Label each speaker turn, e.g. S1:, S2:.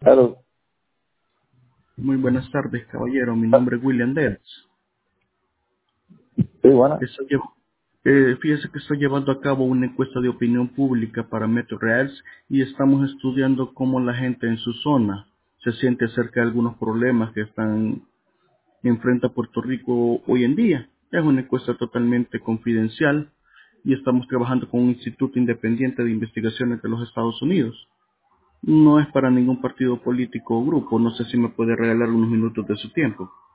S1: Claro,
S2: Muy buenas tardes, caballero. Mi nombre es William Debs.
S1: sí, bueno.
S2: Fíjese que estoy llevando a cabo una encuesta de opinión pública para MetroReals y estamos estudiando cómo la gente en su zona se siente acerca de algunos problemas que enfrenta Puerto Rico hoy en día. Es una encuesta totalmente confidencial y estamos trabajando con un instituto independiente de investigaciones de los Estados Unidos. No es para ningún partido político o grupo. No sé si me puede regalar unos minutos de su tiempo.